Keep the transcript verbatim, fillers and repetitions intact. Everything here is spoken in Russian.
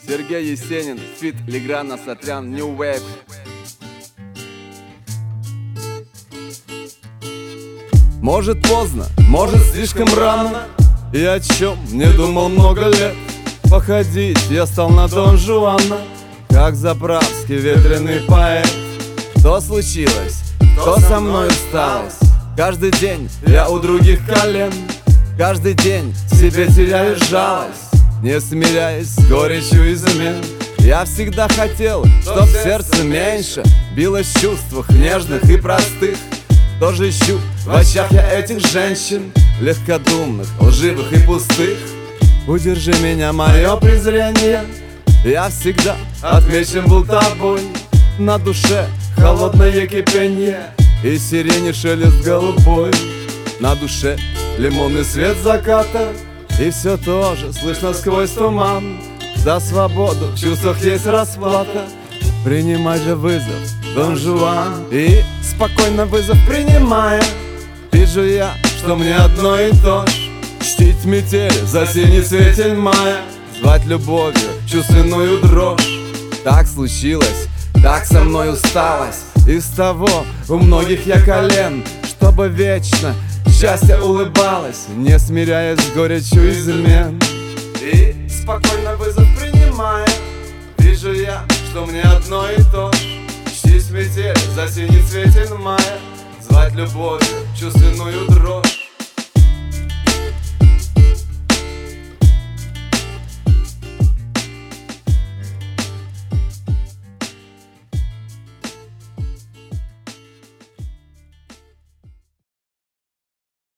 Сергей Есенин, фит Легран Асатрян, New Wave. Может поздно, может слишком рано, и о чем не думал много лет. Походить я стал на Дон Жуана, как заправский ветреный поэт. То случилось, то со мной усталось. Каждый день я у других колен, каждый день себе теряю жалость, не смиряясь с горечью измен. Я всегда хотел, чтоб сердце меньше билось в чувствах нежных и простых. Тоже ищу в очах я этих женщин, легкодумных, лживых и пустых. Удержи меня, мое презрение, я всегда отмечен был тобой. На душе холодное кипенье и сирени шелест голубой. На душе лимонный свет заката, и все тоже слышно сквозь туман. За свободу в чувствах есть расплата, принимай же вызов, Дон Жуан. И спокойно вызов принимая, вижу я, что мне одно и то ж: чтить метель за синий светень мая, звать любовью чувственную дрожь. Так случилось, так со мной усталось, из того у многих я колен, чтобы вечно счастье улыбалось, не смиряясь с горечью измен. И спокойно вызов принимая, вижу я, что мне одно и то ж: чтить метель за синий светень мая, звать любовью чувственную дрожь.